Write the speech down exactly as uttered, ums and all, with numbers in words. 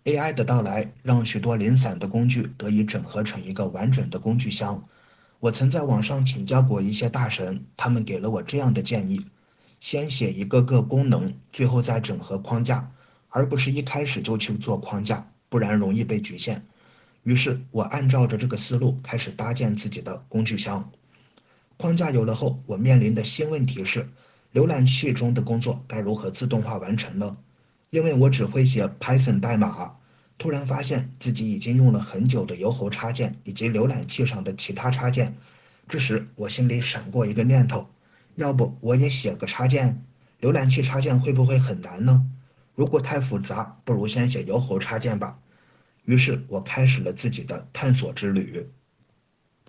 A I 的到来让许多零散的工具得以整合成一个完整的工具箱。我曾在网上请教过一些大神，他们给了我这样的建议：先写一个个功能，最后再整合框架，而不是一开始就去做框架，不然容易被局限。于是我按照着这个思路开始搭建自己的工具箱。框架有了后，我面临的新问题是，浏览器中的工作该如何自动化完成呢？因为我只会写 Python 代码，突然发现自己已经用了很久的邮猴插件以及浏览器上的其他插件。这时我心里闪过一个念头，要不我也写个插件？浏览器插件会不会很难呢？如果太复杂，不如先写邮猴插件吧。于是我开始了自己的探索之旅。